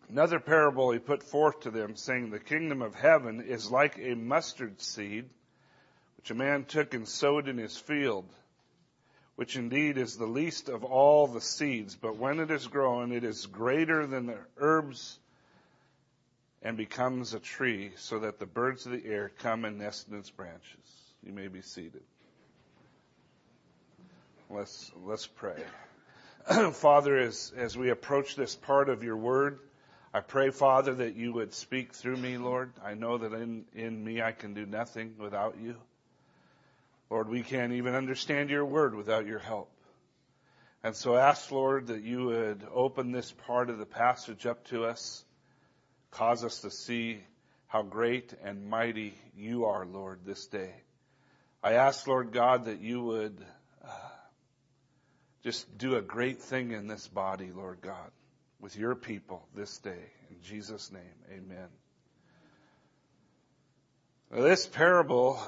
Another parable he put forth to them, saying, the kingdom of heaven is like a mustard seed, which a man took and sowed in his field, which indeed is the least of all the seeds. But when it is grown, it is greater than the herbs and becomes a tree, so that the birds of the air come and nest in its branches. You may be seated. Let's pray. Father, as we approach this part of your word, I pray, Father, that you would speak through me, Lord. I know that in me I can do nothing without you. Lord, we can't even understand your word without your help. And so ask, Lord, that you would open this part of the passage up to us, cause us to see how great and mighty you are, Lord, this day. I ask, Lord God, that you would just do a great thing in this body, Lord God, with your people this day. In Jesus' name, amen. Now, this parable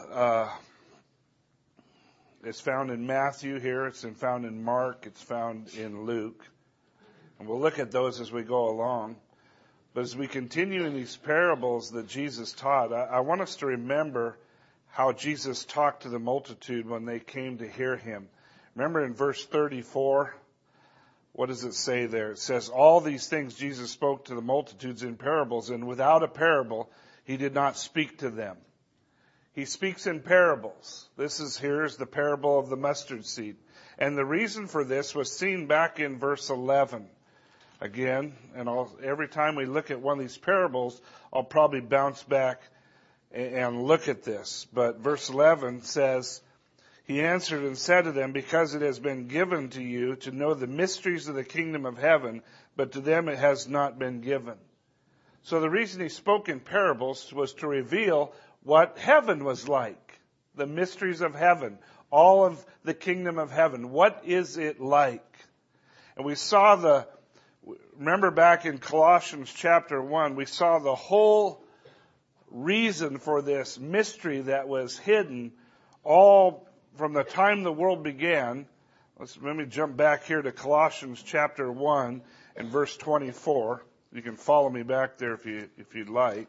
is found in Matthew here. It's found in Mark. It's found in Luke. And we'll look at those as we go along. But as we continue in these parables that Jesus taught, I want us to remember how Jesus talked to the multitude when they came to hear him. Remember in verse 34, what does it say there? It says, all these things Jesus spoke to the multitudes in parables, and without a parable, he did not speak to them. He speaks in parables. Here's the parable of the mustard seed. And the reason for this was seen back in verse 11. Again, and every time we look at one of these parables, I'll probably bounce back and look at this. But verse 11 says, he answered and said to them, because it has been given to you to know the mysteries of the kingdom of heaven, but to them it has not been given. So the reason he spoke in parables was to reveal what heaven was like, the mysteries of heaven, all of the kingdom of heaven. What is it like? And we saw remember back in Colossians chapter 1, we saw the whole reason for this mystery that was hidden all from the time the world began. Let me jump back here to Colossians chapter 1 and verse 24. You can follow me back there if you'd like.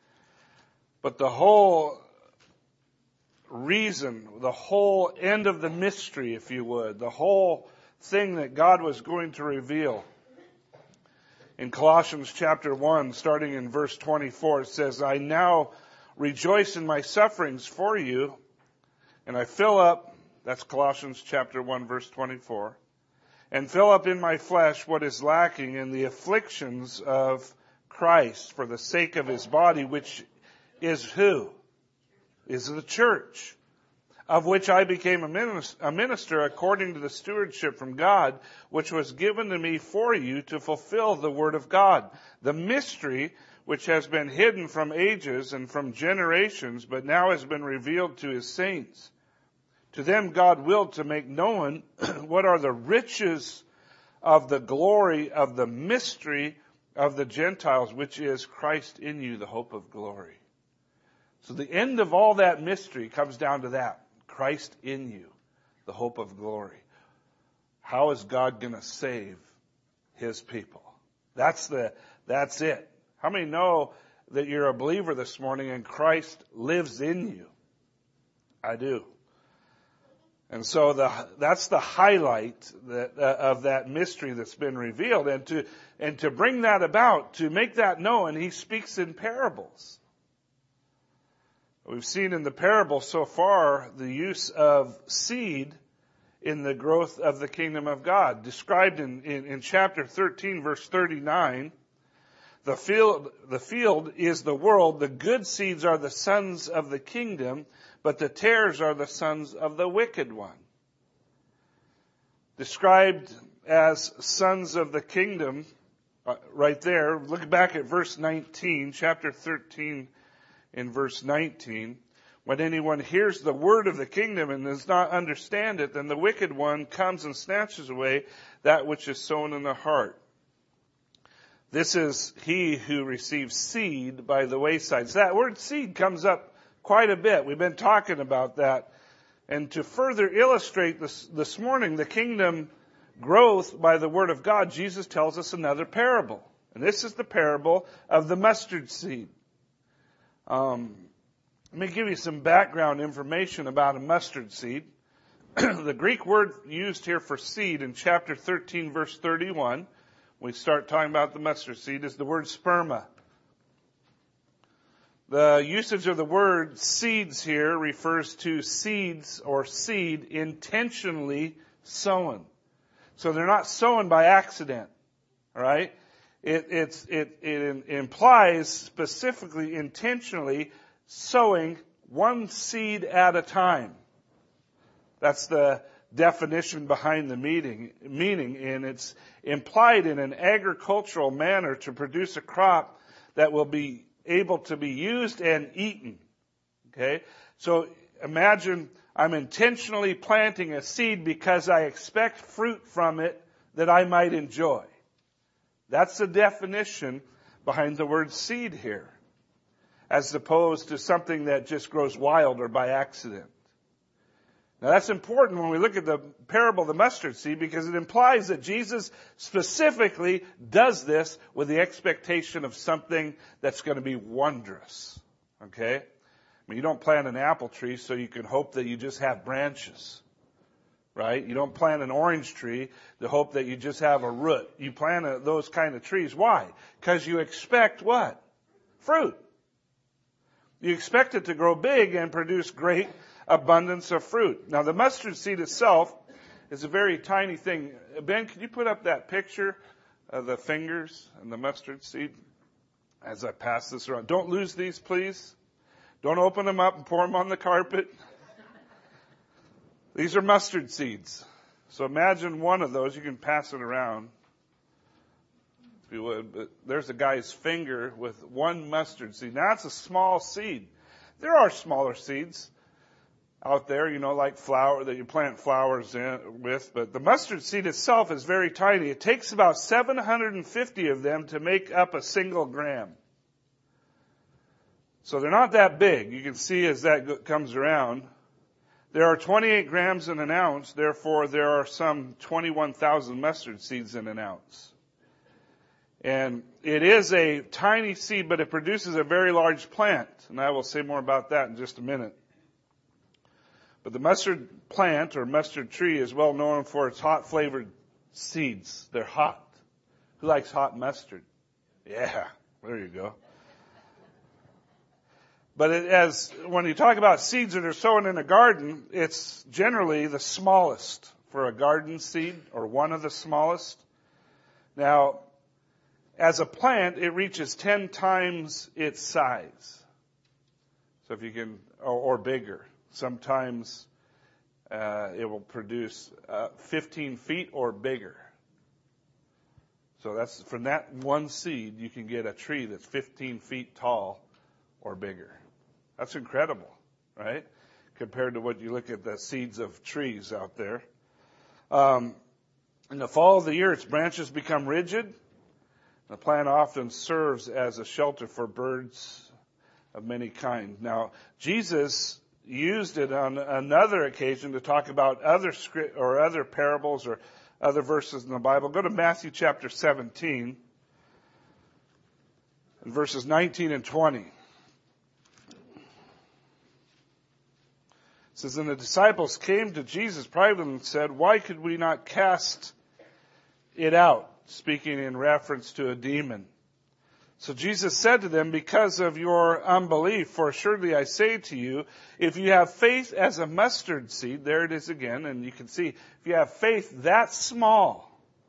But the whole reason, the whole end of the mystery, if you would, the whole thing that God was going to reveal. In Colossians chapter 1, starting in verse 24, it says, I now rejoice in my sufferings for you, and I fill up, that's Colossians chapter 1, verse 24, and fill up in my flesh what is lacking in the afflictions of Christ for the sake of his body, which is who? Is the church, of which I became a minister according to the stewardship from God, which was given to me for you to fulfill the word of God, the mystery which has been hidden from ages and from generations, but now has been revealed to his saints. To them God willed to make known what are the riches of the glory of the mystery of the Gentiles, which is Christ in you, the hope of glory. So the end of all that mystery comes down to that. Christ in you, the hope of glory. How is God going to save his people? That's it. How many know that you're a believer this morning and Christ lives in you? I do. And so that's the highlight of that mystery that's been revealed. And to bring that about, to make that known, he speaks in parables. We've seen in the parable so far the use of seed in the growth of the kingdom of God. Described in chapter 13, verse 39, the field is the world. The good seeds are the sons of the kingdom, but the tares are the sons of the wicked one. Described as sons of the kingdom, right there. Look back at verse 19, chapter 13 in verse 19. When anyone hears the word of the kingdom and does not understand it, then the wicked one comes and snatches away that which is sown in the heart. This is he who receives seed by the wayside. So that word seed comes up quite a bit. We've been talking about that. And to further illustrate this morning, the kingdom growth by the word of God, Jesus tells us another parable. And this is the parable of the mustard seed. Let me give you some background information about a mustard seed. The Greek word used here for seed in chapter 13, verse 31, we start talking about the mustard seed, is the word sperma. The usage of the word seeds here refers to seeds or seed intentionally sown. So they're not sown by accident, all right? It implies specifically, intentionally sowing one seed at a time. That's the definition behind the meaning, and it's implied in an agricultural manner to produce a crop that will be able to be used and eaten. Okay? So imagine I'm intentionally planting a seed because I expect fruit from it that I might enjoy. That's the definition behind the word seed here, as opposed to something that just grows wild or by accident. Now that's important when we look at the parable of the mustard seed, because it implies that Jesus specifically does this with the expectation of something that's going to be wondrous. Okay? I mean, you don't plant an apple tree so you can hope that you just have branches. Right? You don't plant an orange tree to hope that you just have a root. You plant those kind of trees. Why? Because you expect what? Fruit. You expect it to grow big and produce great abundance of fruit. Now, the mustard seed itself is a very tiny thing. Ben, could you put up that picture of the fingers and the mustard seed as I pass this around? Don't lose these, please. Don't open them up and pour them on the carpet. These are mustard seeds. So imagine one of those. You can pass it around, if you would. But there's a guy's finger with one mustard seed. Now, that's a small seed. There are smaller seeds out there, like flower, that you plant flowers with. But the mustard seed itself is very tiny. It takes about 750 of them to make up a single gram. So they're not that big. You can see as that comes around. There are 28 grams in an ounce, therefore there are some 21,000 mustard seeds in an ounce. And it is a tiny seed, but it produces a very large plant. And I will say more about that in just a minute. But the mustard plant or mustard tree is well known for its hot flavored seeds. They're hot. Who likes hot mustard? Yeah, there you go. But when you talk about seeds that are sown in a garden, it's generally the smallest for a garden seed, or one of the smallest. Now, as a plant, it reaches 10 times its size. So if you can, or bigger. Sometimes it will produce 15 feet or bigger. So that's from that one seed, you can get a tree that's 15 feet tall or bigger. That's incredible, right? Compared to what you look at the seeds of trees out there. In the fall of the year, its branches become rigid. The plant often serves as a shelter for birds of many kinds. Now, Jesus used it on another occasion to talk about other parables or other verses in the Bible. Go to Matthew chapter 17, and verses 19 and 20. It says, and the disciples came to Jesus privately and said, why could we not cast it out? Speaking in reference to a demon. So Jesus said to them, because of your unbelief, for surely I say to you, if you have faith as a mustard seed, there it is again, and you can see, if you have faith that small,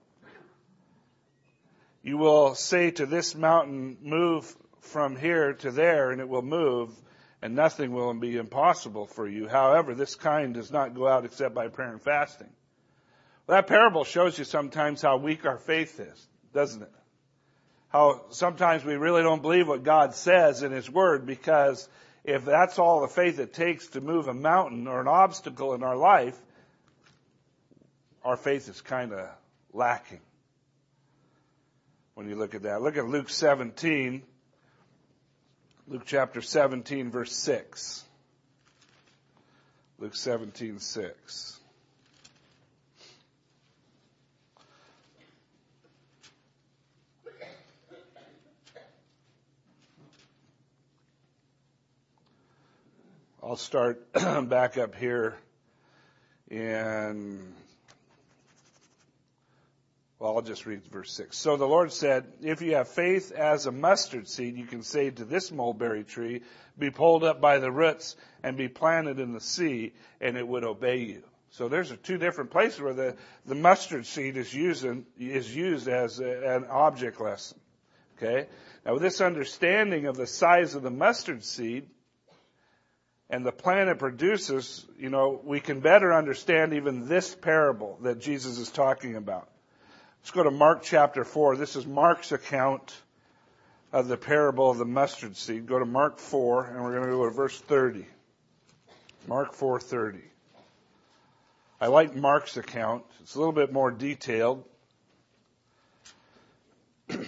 you will say to this mountain, move from here to there, and it will move, and nothing will be impossible for you. However, this kind does not go out except by prayer and fasting. Well, that parable shows you sometimes how weak our faith is, doesn't it? How sometimes we really don't believe what God says in His Word, because if that's all the faith it takes to move a mountain or an obstacle in our life, our faith is kind of lacking. When you look at that. Look at Luke 17. Luke chapter 17, verse 6. Luke 17, 6. I'll start back up here I'll just read verse 6. So the Lord said, if you have faith as a mustard seed, you can say to this mulberry tree, be pulled up by the roots and be planted in the sea, and it would obey you. So there's two different places where the mustard seed is used as an object lesson. Okay? Now with this understanding of the size of the mustard seed and the plant it produces, we can better understand even this parable that Jesus is talking about. Let's go to Mark chapter 4. This is Mark's account of the parable of the mustard seed. Go to Mark 4, and we're going to go to verse 30. Mark 4:30. I like Mark's account. It's a little bit more detailed. It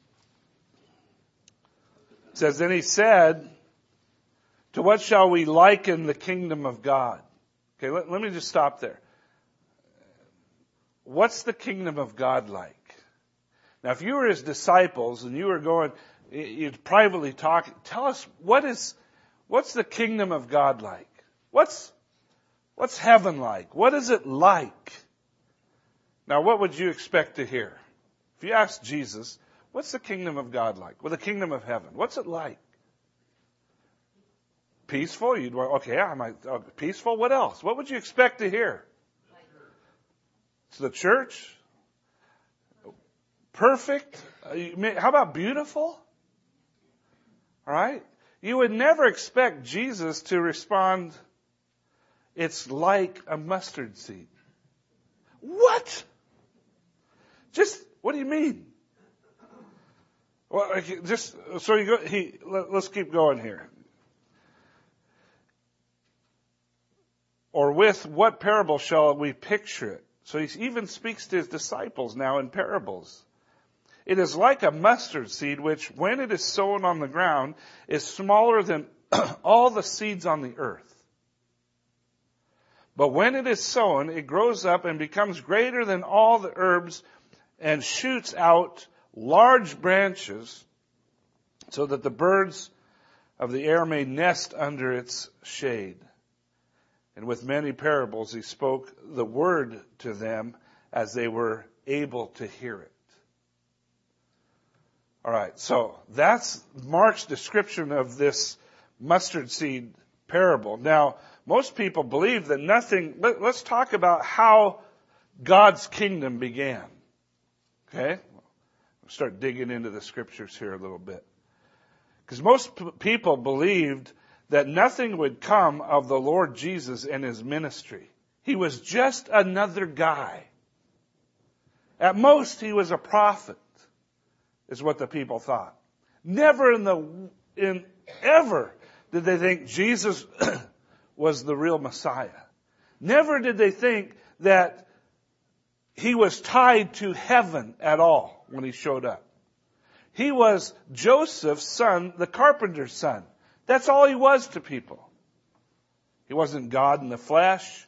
says, then he said, to what shall we liken the kingdom of God? Okay, let me just stop there. What's the kingdom of God like? Now, if you were his disciples and you were you'd privately talk, tell us what's the kingdom of God like? What's heaven like? What is it like? Now, what would you expect to hear? If you asked Jesus, what's the kingdom of God like? Well, the kingdom of heaven. What's it like? Peaceful? Peaceful? What else? What would you expect to hear? It's the church? Perfect? How about beautiful? All right? You would never expect Jesus to respond, it's like a mustard seed. What? What do you mean? Well, let's keep going here. Or with what parable shall we picture it? So he even speaks to his disciples now in parables. It is like a mustard seed, which when it is sown on the ground is smaller than all the seeds on the earth. But when it is sown, it grows up and becomes greater than all the herbs and shoots out large branches so that the birds of the air may nest under its shade. And with many parables he spoke the word to them as they were able to hear it. All right, so that's Mark's description of this mustard seed parable. Now, most people believe that let's talk about how God's kingdom began. Okay? We'll start digging into the scriptures here a little bit. Because most people believed that nothing would come of the Lord Jesus and his ministry. He was just another guy. At most, he was a prophet, is what the people thought. Never ever did they think Jesus was the real Messiah. Never did they think that he was tied to heaven at all when he showed up. He was Joseph's son, the carpenter's son. That's all he was to people. He wasn't God in the flesh.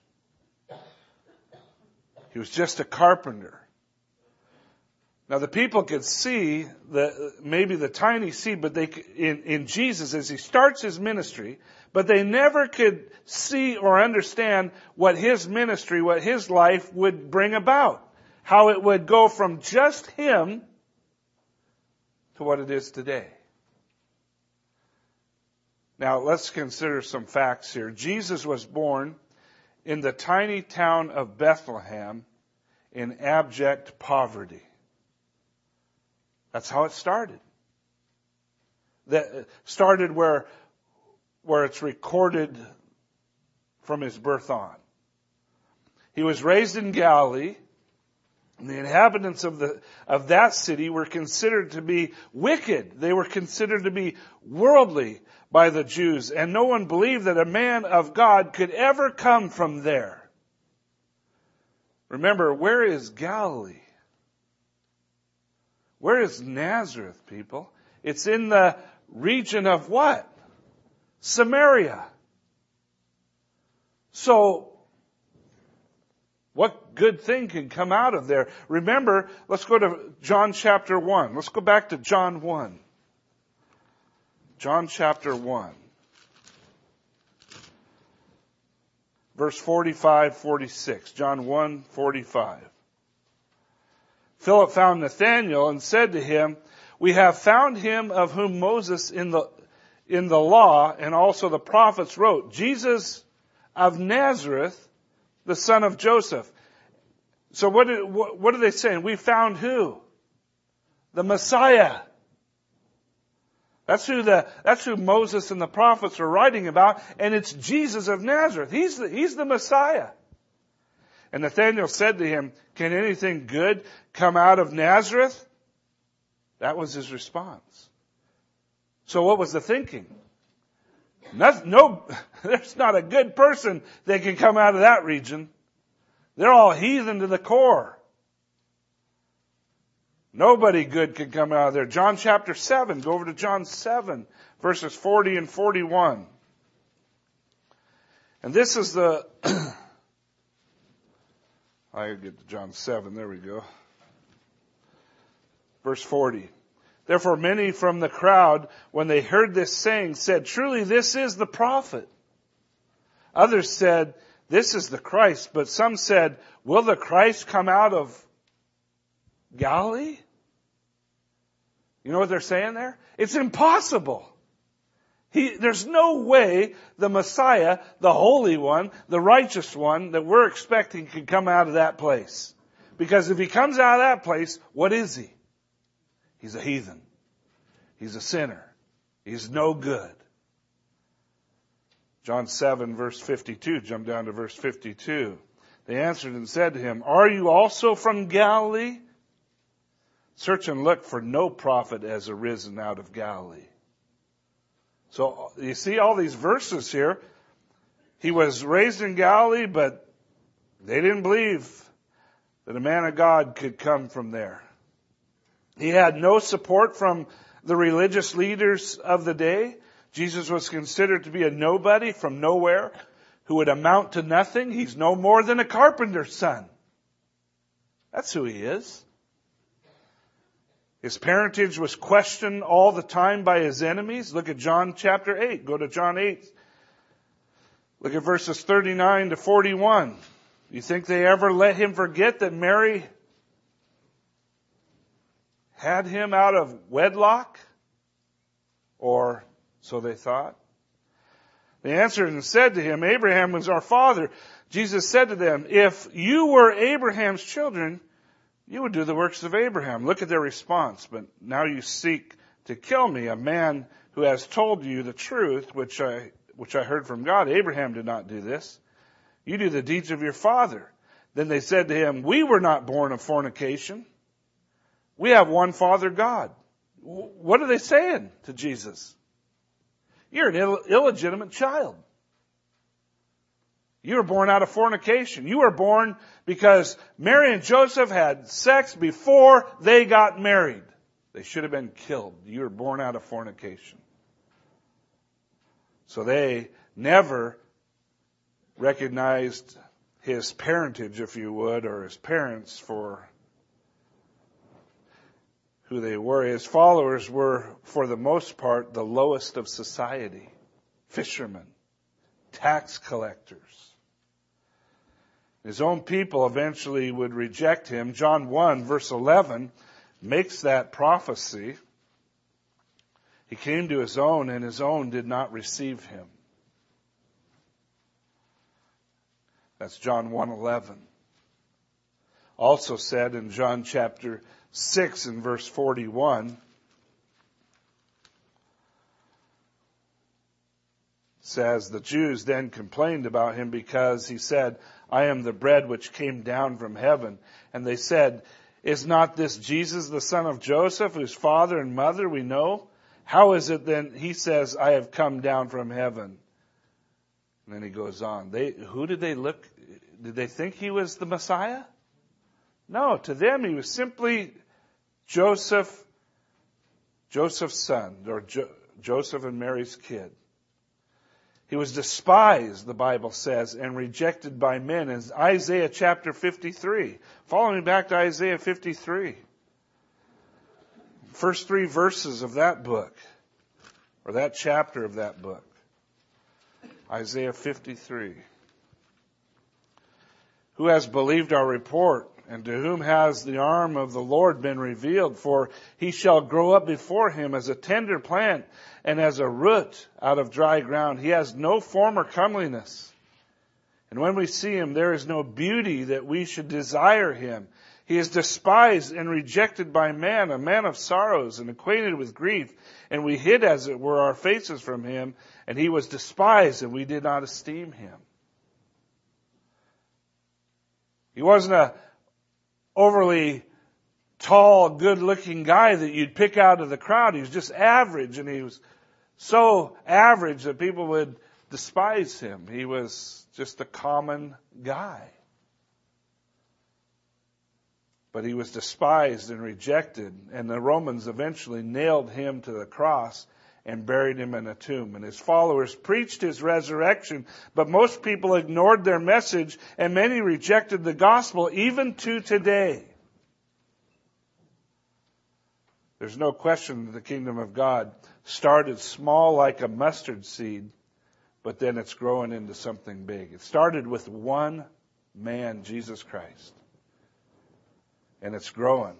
He was just a carpenter. Now the people could see maybe the tiny seed, but in Jesus as he starts his ministry, but they never could see or understand what his ministry, what his life would bring about. How it would go from just him to what it is today. Now, let's consider some facts here. Jesus was born in the tiny town of Bethlehem in abject poverty. That's how it started. That started where it's recorded from his birth on. He was raised in Galilee, and the inhabitants of that city were considered to be wicked. They were considered to be worldly by the Jews, and no one believed that a man of God could ever come from there. Remember, where is Galilee? Where is Nazareth, people? It's in the region of what? Samaria. So, what good thing can come out of there? Remember, let's go to John chapter 1. Let's go back to John 1. John chapter 1. verse 45, 46. John 1, 45. Philip found Nathanael and said to him, "We have found him of whom Moses in the law and also the prophets wrote, Jesus of Nazareth, the son of Joseph." So what are they saying? We found who? The Messiah. That's who Moses and the prophets are writing about, and it's Jesus of Nazareth. He's the Messiah. And Nathanael said to him, "Can anything good come out of Nazareth?" That was his response. So what was the thinking? No, there's not a good person that can come out of that region. They're all heathen to the core. Nobody good can come out of there. John chapter 7. Go over to John 7, verses 40 and 41. And this is the... I get to John 7. There we go. Verse 40. Therefore many from the crowd, when they heard this saying, said, "Truly this is the prophet." Others said, "This is the Christ." But some said, "Will the Christ come out of Galilee?" You know what they're saying there? It's impossible. There's no way the Messiah, the Holy One, the righteous one that we're expecting can come out of that place. Because if he comes out of that place, what is he? He's a heathen. He's a sinner. He's no good. John 7, verse 52. Jump down to verse 52. They answered and said to him, "Are you also from Galilee? Search and look, for no prophet has arisen out of Galilee." So you see all these verses here. He was raised in Galilee, but they didn't believe that a man of God could come from there. He had no support from the religious leaders of the day. Jesus was considered to be a nobody from nowhere who would amount to nothing. He's no more than a carpenter's son. That's who he is. His parentage was questioned all the time by his enemies. Look at John chapter 8. Go to John 8. Look at verses 39 to 41. You think they ever let him forget that Mary had him out of wedlock? Or so they thought. They answered and said to him, "Abraham was our father." Jesus said to them, "If you were Abraham's children, you would do the works of Abraham." Look at their response. "But now you seek to kill me, a man who has told you the truth, which I heard from God. Abraham did not do this. You do the deeds of your father." Then they said to him, "We were not born of fornication. We have one Father, God." What are they saying to Jesus? You're an illegitimate child. You were born out of fornication. You were born because Mary and Joseph had sex before they got married. They should have been killed. You were born out of fornication. So they never recognized his parentage, if you would, or his parents for who they were. His followers were, for the most part, the lowest of society. Fishermen, tax collectors. His own people eventually would reject him. John 1, verse 11, makes that prophecy. He came to his own, and his own did not receive him. That's John 1:11. Also said in John chapter 6 and verse 41, says, "The Jews then complained about him because he said, 'I am the bread which came down from heaven.' And they said, 'Is not this Jesus, the son of Joseph, whose father and mother we know? How is it then he says, I have come down from heaven?'" And then he goes on. Who did they look? Did they think he was the Messiah? No, to them he was simply Joseph's son, or Joseph and Mary's kid. He was despised, the Bible says, and rejected by men. In Isaiah chapter 53. Follow me back to Isaiah 53. First 3 verses of that book, or that chapter of that book. Isaiah 53. Who has believed our report? And to whom has the arm of the Lord been revealed? For he shall grow up before him as a tender plant and as a root out of dry ground. He has no form or comeliness. And when we see him, there is no beauty that we should desire him. He is despised and rejected by man, a man of sorrows and acquainted with grief. And we hid, as it were, our faces from him. And he was despised, and we did not esteem him. He wasn't a overly tall, good-looking guy that you'd pick out of the crowd. He was just average, and he was so average that people would despise him. He was just a common guy. But he was despised and rejected, and the Romans eventually nailed him to the cross and buried him in a tomb. And his followers preached his resurrection, but most people ignored their message, and many rejected the gospel, even to today. There's no question that the kingdom of God started small like a mustard seed, but then it's growing into something big. It started with one man, Jesus Christ. And it's growing.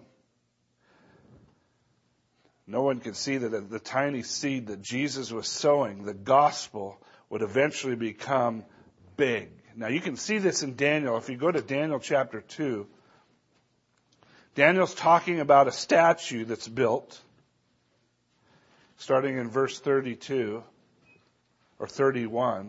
No one could see that the tiny seed that Jesus was sowing, the gospel, would eventually become big. Now you can see this in Daniel. If you go to Daniel chapter 2, Daniel's talking about a statue that's built, starting in verse 32 or 31.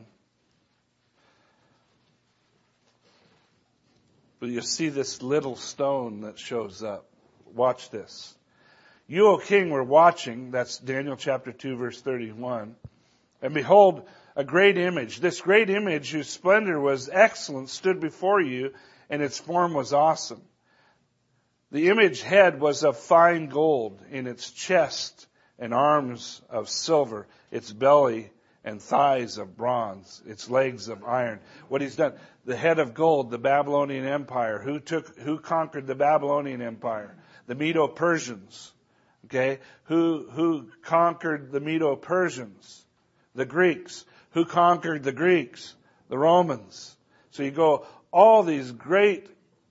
But you see this little stone that shows up. Watch this. You, O king, were watching. That's Daniel chapter 2, verse 31. And behold, a great image. This great image, whose splendor was excellent, stood before you, and its form was awesome. The image head was of fine gold, in its chest and arms of silver, its belly and thighs of bronze, its legs of iron. What he's done, the head of gold, the Babylonian Empire. Who conquered the Babylonian Empire? The Medo-Persians. Okay? Who conquered the Medo-Persians? The Greeks. Who conquered the Greeks? The Romans. So you go all these great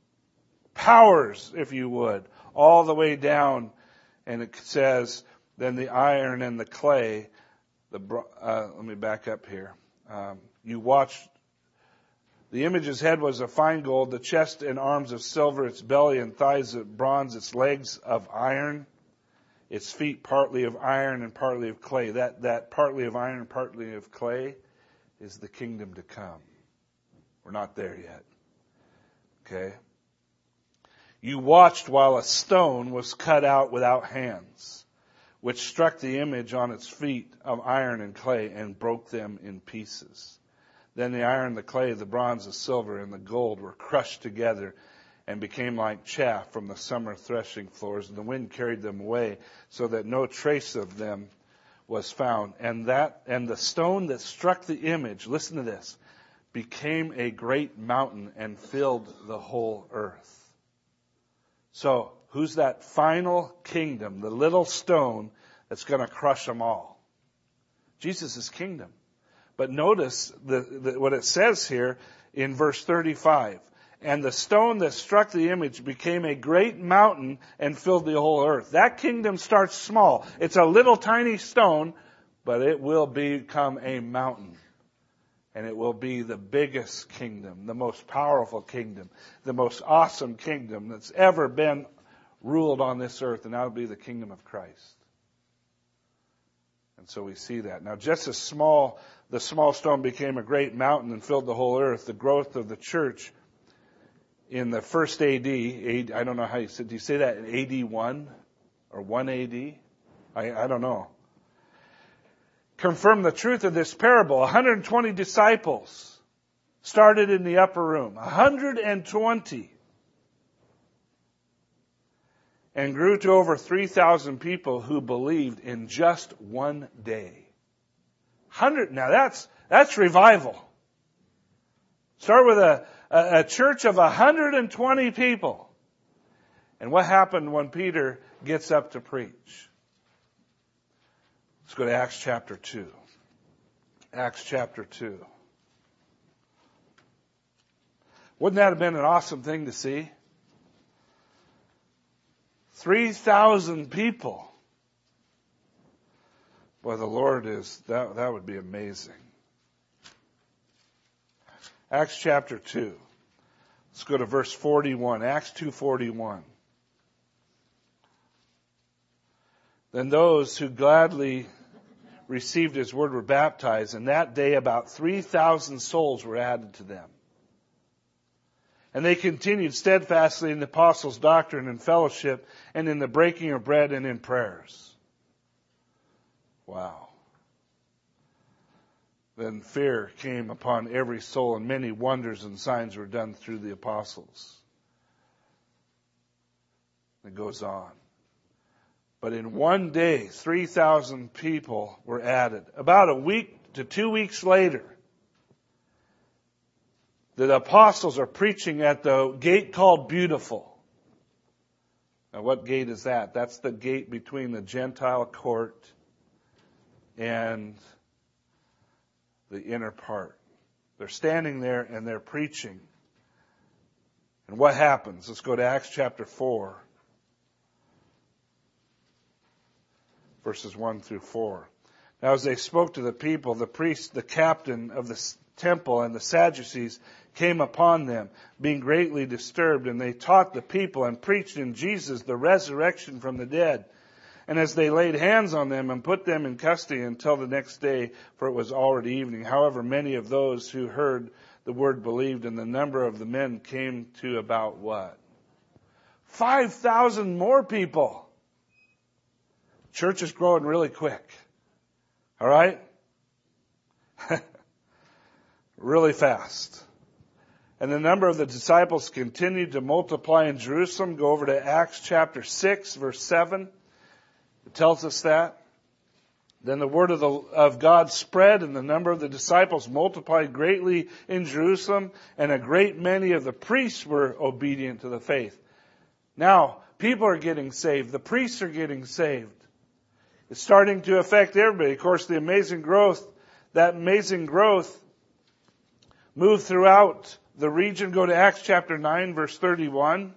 powers, if you would, all the way down, and it says, then the iron and the clay. Let me back up here. You watched. The image's head was of fine gold, the chest and arms of silver, its belly and thighs of bronze, its legs of iron, its feet partly of iron and partly of clay. That partly of iron and partly of clay is the kingdom to come. We're not there yet. Okay? You watched while a stone was cut out without hands, which struck the image on its feet of iron and clay and broke them in pieces. Then the iron, the clay, the bronze, the silver, and the gold were crushed together and became like chaff from the summer threshing floors, and the wind carried them away, so that no trace of them was found. And the stone that struck the image, listen to this, became a great mountain and filled the whole earth. So, who's that final kingdom, the little stone that's going to crush them all? Jesus' kingdom. But notice what it says here in verse 35. And the stone that struck the image became a great mountain and filled the whole earth. That kingdom starts small. It's a little tiny stone, but it will become a mountain. And it will be the biggest kingdom, the most powerful kingdom, the most awesome kingdom that's ever been ruled on this earth. And that will be the kingdom of Christ. And so we see that. Now, just as the small stone became a great mountain and filled the whole earth, the growth of the church in the first AD, I don't know how you said, do you say that in AD 1 or 1 AD? I don't know. Confirm the truth of this parable. 120 disciples started in the upper room. 120. And grew to over 3,000 people who believed in just one day. 100. Now that's revival. Start with a church of 120 people. And what happened when Peter gets up to preach? Let's go to Acts chapter 2. Acts chapter 2. Wouldn't that have been an awesome thing to see? 3,000 people. Boy, the Lord is, that would be amazing. Acts chapter 2. Let's go to verse 41. Acts 2:41. Then those who gladly received his word were baptized, and that day about 3,000 souls were added to them. And they continued steadfastly in the apostles' doctrine and fellowship, and in the breaking of bread and in prayers. Wow. Then fear came upon every soul, and many wonders and signs were done through the apostles. It goes on. But in one day, 3,000 people were added. About a week to 2 weeks later, the apostles are preaching at the gate called Beautiful. Now, what gate is that? That's the gate between the Gentile court and the inner part. They're standing there and they're preaching. And what happens? Let's go to Acts chapter 4, verses 1 through 4. Now as they spoke to the people, the priest, the captain of the temple, and the Sadducees came upon them, being greatly disturbed, and they taught the people and preached in Jesus the resurrection from the dead. And as they laid hands on them and put them in custody until the next day, for it was already evening. However, many of those who heard the word believed, and the number of the men came to about what? 5,000 more people. Church is growing really quick. All right? Really fast. And the number of the disciples continued to multiply in Jerusalem. Go over to Acts chapter 6, verse 7. It tells us that. Then the word of God spread, and the number of the disciples multiplied greatly in Jerusalem, and a great many of the priests were obedient to the faith. Now, people are getting saved. The priests are getting saved. It's starting to affect everybody. Of course, that amazing growth moved throughout the region. Go to Acts chapter 9, verse 31.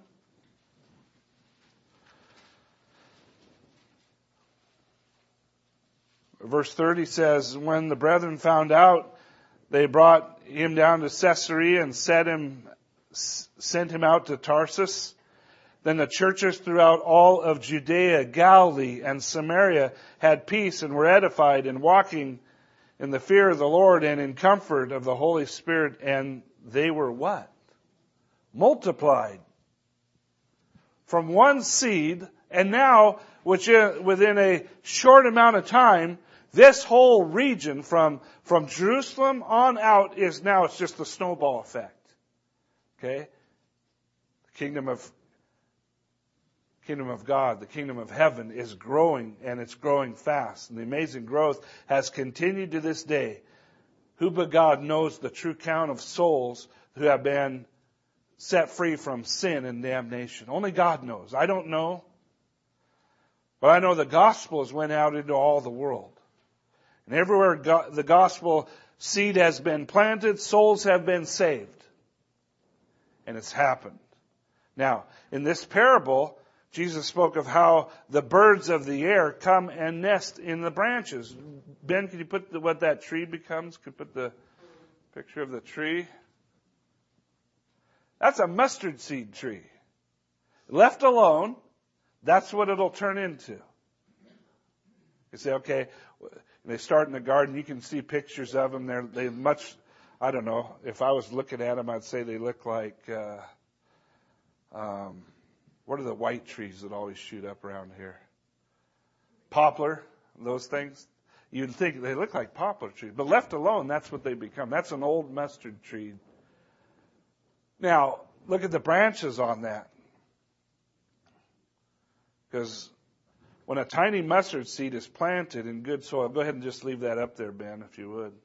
Verse 30 says, when the brethren found out, they brought him down to Caesarea and sent him out to Tarsus. Then the churches throughout all of Judea, Galilee, and Samaria had peace and were edified, and walking in the fear of the Lord and in comfort of the Holy Spirit. And they were what? Multiplied. From one seed, and now, within a short amount of time, this whole region from Jerusalem on out it's just a snowball effect. Okay? The kingdom of God, the kingdom of heaven is growing, and it's growing fast. And the amazing growth has continued to this day. Who but God knows the true count of souls who have been set free from sin and damnation? Only God knows. I don't know. But I know the gospel has went out into all the world. And everywhere the gospel seed has been planted, souls have been saved. And it's happened. Now, in this parable, Jesus spoke of how the birds of the air come and nest in the branches. Ben, could you put what that tree becomes? Could you put the picture of the tree? That's a mustard seed tree. Left alone, that's what it'll turn into. You say, okay, they start in the garden. You can see pictures of them. I don't know. If I was looking at them, I'd say they look like, what are the white trees that always shoot up around here? Poplar, those things. You'd think they look like poplar trees. But left alone, that's what they become. That's an old mustard tree. Now, look at the branches on that. Because when a tiny mustard seed is planted in good soil, go ahead and just leave that up there, Ben, if you would.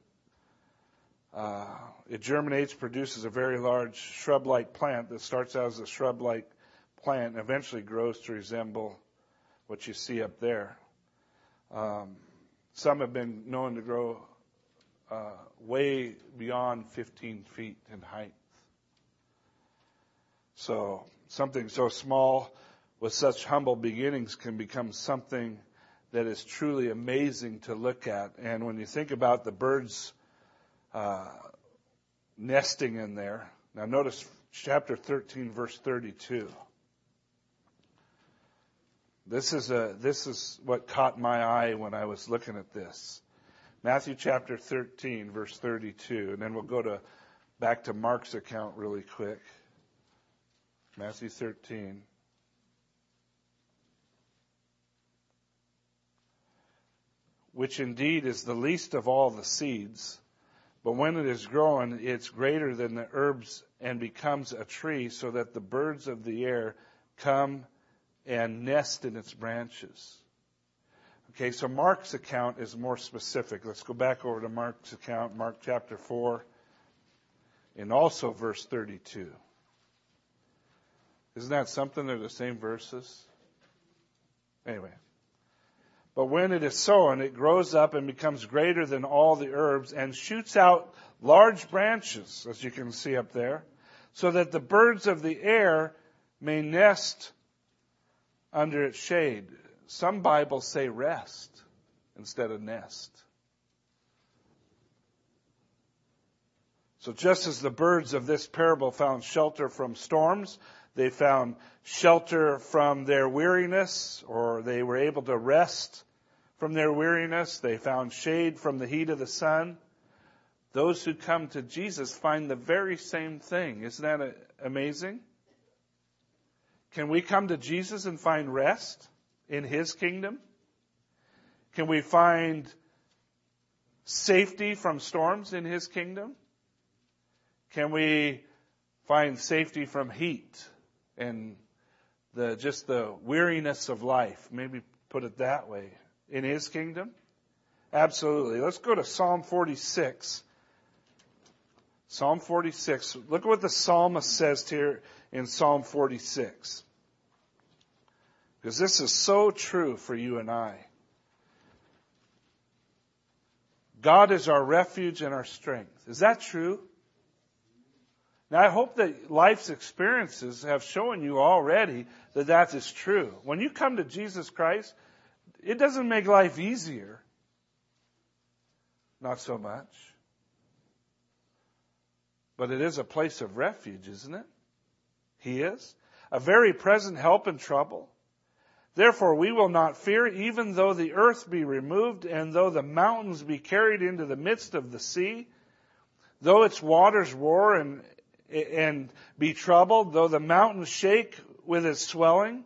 It germinates, produces a very large shrub-like plant that starts out as a shrub-like plant and eventually grows to resemble what you see up there. Some have been known to grow way beyond 15 feet in height. So something so small with such humble beginnings can become something that is truly amazing to look at. And when you think about the birds nesting in there, now notice chapter 13, verse 32. This is what caught my eye when I was looking at this. Matthew chapter 13, verse 32, and then we'll go back to Mark's account really quick. Matthew 13. Which indeed is the least of all the seeds, but when it is grown, it's greater than the herbs and becomes a tree, so that the birds of the air come and nest in its branches. Okay, so Mark's account is more specific. Let's go back over to Mark's account, Mark chapter 4, and also verse 32. Isn't that something? They're the same verses. Anyway. But when it is sown, it grows up and becomes greater than all the herbs and shoots out large branches, as you can see up there, so that the birds of the air may nest under its shade. Some Bibles say rest instead of nest. So just as the birds of this parable found shelter from storms, they found shelter from their weariness, or they were able to rest from their weariness. They found shade from the heat of the sun. Those who come to Jesus find the very same thing. Isn't that amazing? Can we come to Jesus and find rest in His kingdom? Can we find safety from storms in His kingdom? Can we find safety from heat and just the weariness of life? Maybe put it that way. In His kingdom? Absolutely. Let's go to Psalm 46. Psalm 46. Look at what the psalmist says here in Psalm 46. Because this is so true for you and I. God is our refuge and our strength. Is that true? Now, I hope that life's experiences have shown you already that that is true. When you come to Jesus Christ, it doesn't make life easier. Not so much. But it is a place of refuge, isn't it? He is. A very present help in trouble. Therefore we will not fear, even though the earth be removed, and though the mountains be carried into the midst of the sea, though its waters roar and be troubled, though the mountains shake with its swelling.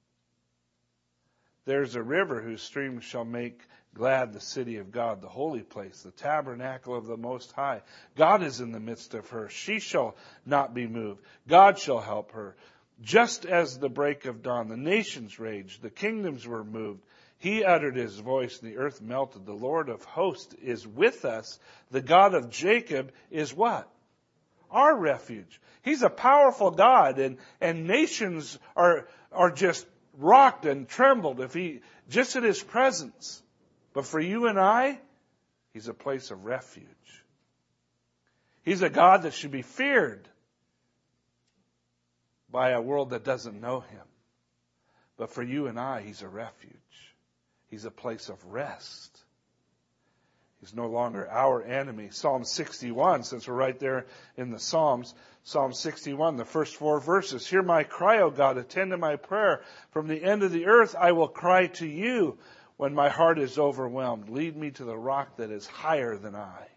There's a river whose streams shall make glad the city of God, the holy place, the tabernacle of the Most High. God is in the midst of her. She shall not be moved. God shall help her. Just as the break of dawn, the nations raged, the kingdoms were moved. He uttered His voice, and the earth melted. The Lord of hosts is with us. The God of Jacob is what? Our refuge. He's a powerful God, and nations are just rocked and trembled just in His presence. But for you and I, He's a place of refuge. He's a God that should be feared by a world that doesn't know Him. But for you and I, He's a refuge. He's a place of rest. He's no longer our enemy. Psalm 61, since we're right there in the Psalms, Psalm 61, the first 4 verses. Hear my cry, O God, attend to my prayer. From the end of the earth I will cry to you when my heart is overwhelmed. Lead me to the rock that is higher than I.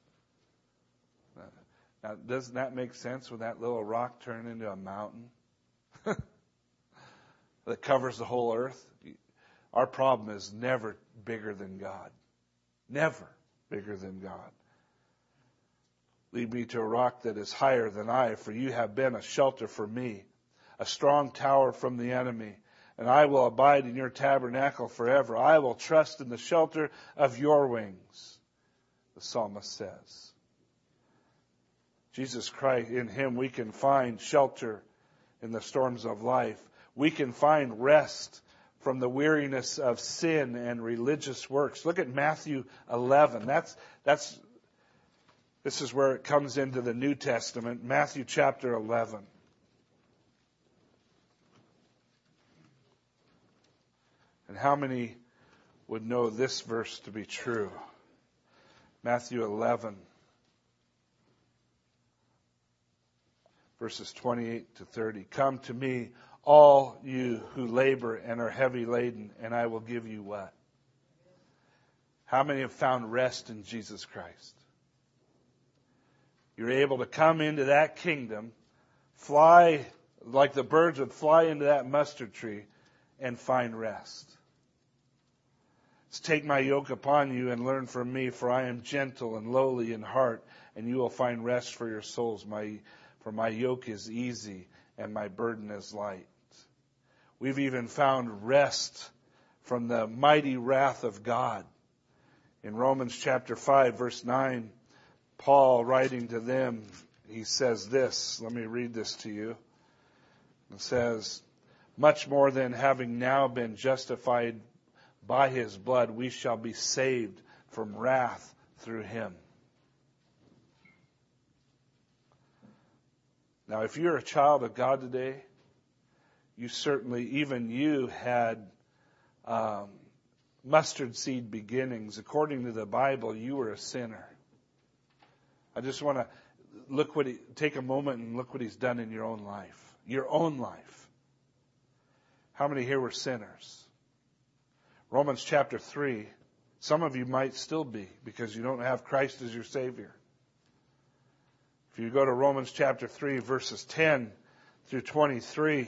Now, doesn't that make sense when that little rock turned into a mountain that covers the whole earth? Our problem is never bigger than God. Never bigger than God. Lead me to a rock that is higher than I, for you have been a shelter for me, a strong tower from the enemy. And I will abide in your tabernacle forever. I will trust in the shelter of your wings, the psalmist says. Jesus Christ, in Him we can find shelter in the storms of life. We can find rest from the weariness of sin and religious works. Look at Matthew 11. This is where it comes into the New Testament. Matthew chapter 11. And how many would know this verse to be true? Matthew 11, verses 28 to 30. Come to me, all you who labor and are heavy laden, and I will give you what? How many have found rest in Jesus Christ? You're able to come into that kingdom, fly like the birds would fly into that mustard tree, and find rest. Take my yoke upon you and learn from me, for I am gentle and lowly in heart, and you will find rest for your souls. For my yoke is easy and my burden is light. We've even found rest from the mighty wrath of God. In Romans chapter 5, verse 9, Paul, writing to them, he says this. Let me read this to you. It says, much more than having now been justified by his blood, we shall be saved from wrath through him. Now, if you're a child of God today, you certainly, even you had mustard seed beginnings. According to the Bible, you were a sinner. I just want to take a moment and look what he's done in your own life. Your own life. How many here were sinners? Romans chapter 3. Some of you might still be because you don't have Christ as your Savior. If you go to Romans chapter 3, verses 10 through 23,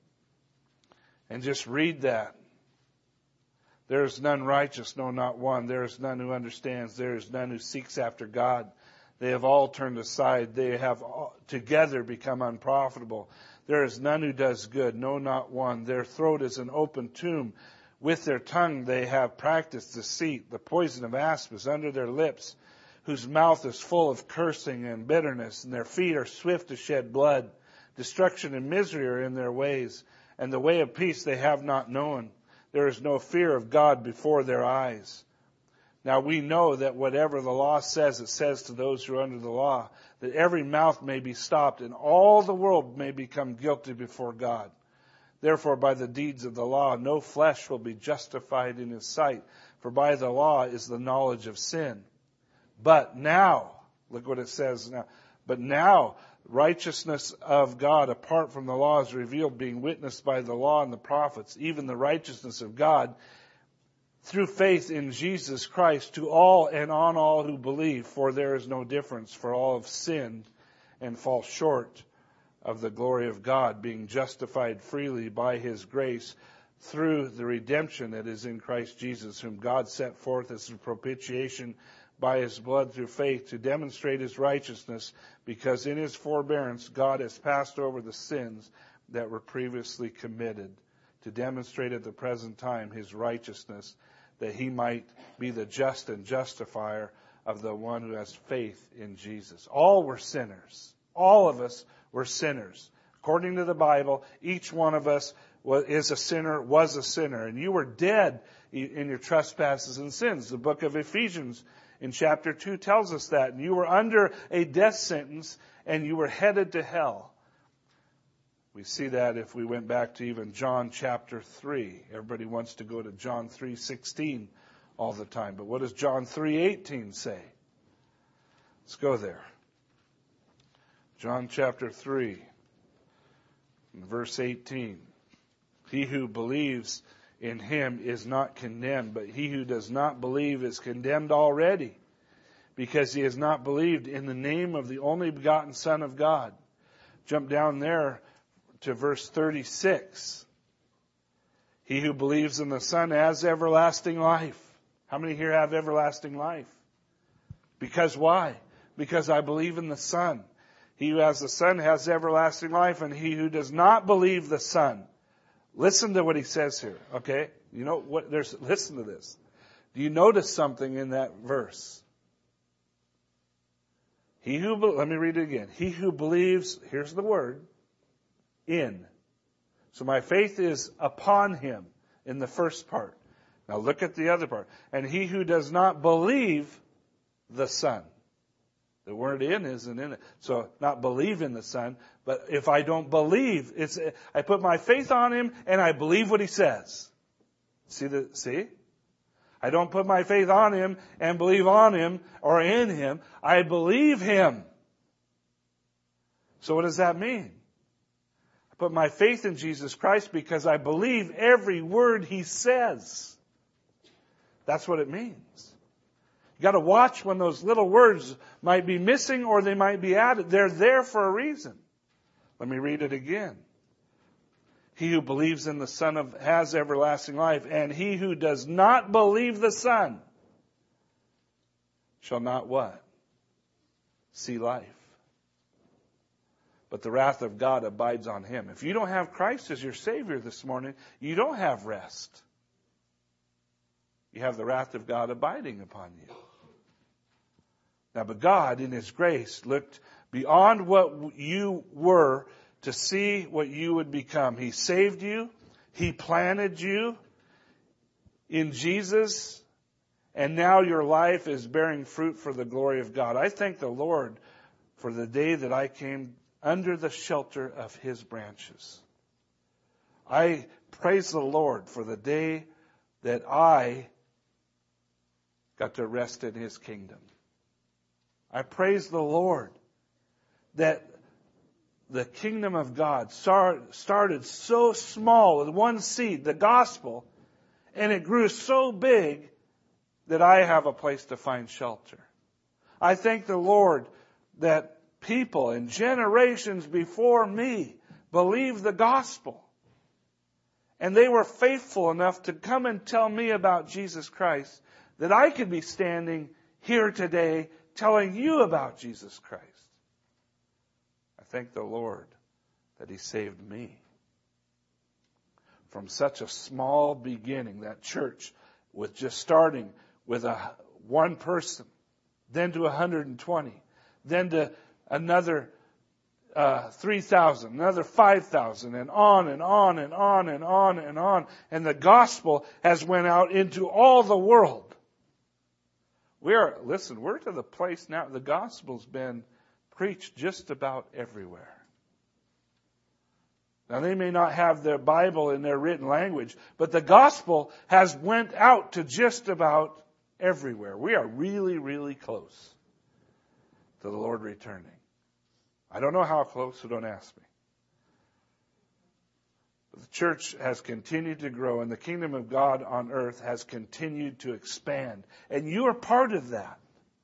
and just read that. There is none righteous, no, not one. There is none who understands. There is none who seeks after God. They have all turned aside. They have together become unprofitable. There is none who does good, no, not one. Their throat is an open tomb. With their tongue they have practiced deceit. The poison of asp is under their lips, whose mouth is full of cursing and bitterness, and their feet are swift to shed blood. Destruction and misery are in their ways, and the way of peace they have not known. There is no fear of God before their eyes. Now we know that whatever the law says, it says to those who are under the law, that every mouth may be stopped, and all the world may become guilty before God. Therefore, by the deeds of the law, no flesh will be justified in his sight, for by the law is the knowledge of sin. But now, look what it says now, but now righteousness of God apart from the law is revealed, being witnessed by the law and the prophets, even the righteousness of God through faith in Jesus Christ to all and on all who believe, for there is no difference, for all have sinned and fall short of the glory of God, being justified freely by his grace through the redemption that is in Christ Jesus, whom God set forth as a propitiation by his blood through faith to demonstrate his righteousness, because in his forbearance God has passed over the sins that were previously committed, to demonstrate at the present time his righteousness, that he might be the just and justifier of the one who has faith in Jesus. All were sinners. All of us were sinners. According to the Bible, each one of us was a sinner, and you were dead in your trespasses and sins. The book of Ephesians in chapter 2 tells us that. And you were under a death sentence, and you were headed to hell. We see that if we went back to even John chapter 3. Everybody wants to go to John 3:16 all the time. But what does John 3:18 say? Let's go there. John chapter 3, verse 18. He who believes in him is not condemned, but he who does not believe is condemned already, because he has not believed in the name of the only begotten Son of God. Jump down there to verse 36. He who believes in the Son has everlasting life. How many here have everlasting life? Because why? Because I believe in the Son. He who has the Son has everlasting life, and he who does not believe the Son. Listen to what he says here, okay? You know what? Listen to this. Do you notice something in that verse? Let me read it again. He who believes, here's the word, in. So my faith is upon him in the first part. Now look at the other part. And he who does not believe the Son. The word in isn't in it. So not believe in the Son, but if I don't believe, I put my faith on him and I believe what he says. See? I don't put my faith on Him and believe on Him or in Him. I believe Him. So what does that mean? I put my faith in Jesus Christ because I believe every word He says. That's what it means. You got to watch when those little words might be missing or they might be added. They're there for a reason. Let me read it again. He who believes in the Son has everlasting life, and he who does not believe the Son shall not what? See life. But the wrath of God abides on him. If you don't have Christ as your Savior this morning, you don't have rest. You have the wrath of God abiding upon you. Now, but God, in His grace, looked beyond what you were to see what you would become. He saved you. He planted you in Jesus. And now your life is bearing fruit for the glory of God. I thank the Lord for the day that I came under the shelter of His branches. I praise the Lord for the day that I got to rest in His kingdom. I praise the Lord that the kingdom of God started so small with one seed, the gospel, and it grew so big that I have a place to find shelter. I thank the Lord that people and generations before me believed the gospel. And they were faithful enough to come and tell me about Jesus Christ, that I could be standing here today telling you about Jesus Christ. I thank the Lord that He saved me. From such a small beginning, that church, with just starting with one person, then to 120, then to another 3,000, another 5,000, and on and on and on and on and on. And the gospel has went out into all the world. We're to the place now, the gospel's been preached just about everywhere. Now, they may not have their Bible in their written language, but the gospel has went out to just about everywhere. We are really, really close to the Lord returning. I don't know how close, so don't ask me. But the church has continued to grow, and the kingdom of God on earth has continued to expand. And you are part of that.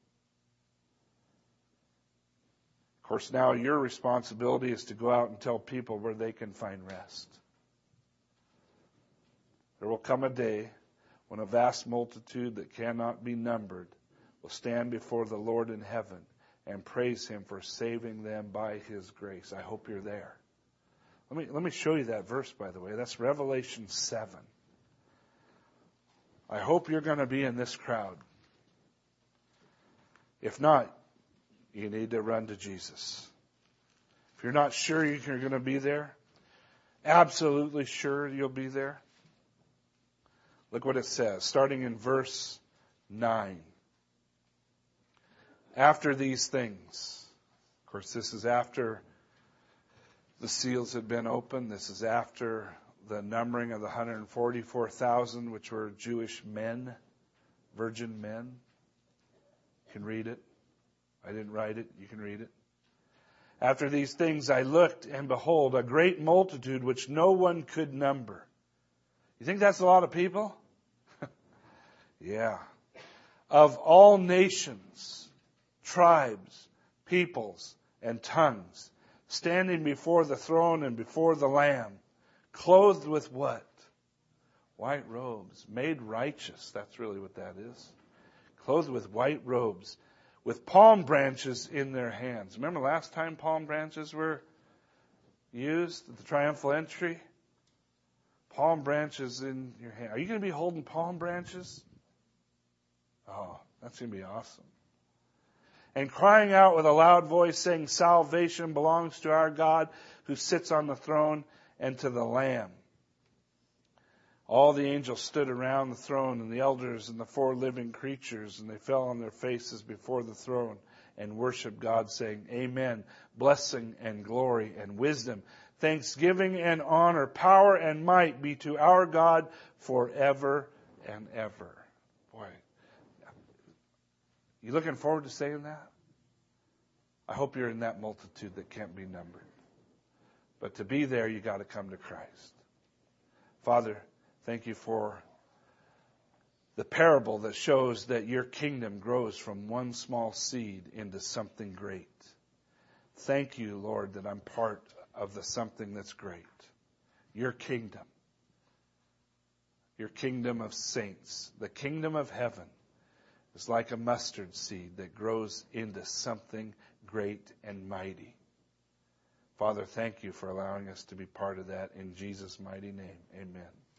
Of course, now your responsibility is to go out and tell people where they can find rest. There will come a day when a vast multitude that cannot be numbered will stand before the Lord in heaven and praise Him for saving them by His grace. I hope you're there. Let me show you that verse, by the way. That's Revelation 7. I hope you're going to be in this crowd. If not, you need to run to Jesus. If you're not sure you're going to be there, absolutely sure you'll be there, look what it says, starting in verse 9. After these things, of course, this is after the seals had been opened. This is after the numbering of the 144,000, which were Jewish men, virgin men. You can read it. I didn't write it. You can read it. After these things I looked, and behold, a great multitude which no one could number. You think that's a lot of people? Yeah. Of all nations, tribes, peoples, and tongues, standing before the throne and before the Lamb, clothed with what? White robes, made righteous. That's really what that is. Clothed with white robes, with palm branches in their hands. Remember last time palm branches were used at the triumphal entry? Palm branches in your hand. Are you going to be holding palm branches? Oh, that's going to be awesome. And crying out with a loud voice, saying, salvation belongs to our God who sits on the throne and to the Lamb. All the angels stood around the throne, and the elders and the 4 living creatures, and they fell on their faces before the throne and worshiped God, saying, Amen. Blessing and glory and wisdom, Thanksgiving and honor, power and might be to our God forever and ever. Boy, you looking forward to saying that? I hope you're in that multitude that can't be numbered. But to be there, you got to come to Christ. Father, thank you for the parable that shows that your kingdom grows from one small seed into something great. Thank you, Lord, that I'm part of the something that's great. Your kingdom of saints, the kingdom of heaven is like a mustard seed that grows into something great and mighty. Father, thank you for allowing us to be part of that in Jesus' mighty name. Amen.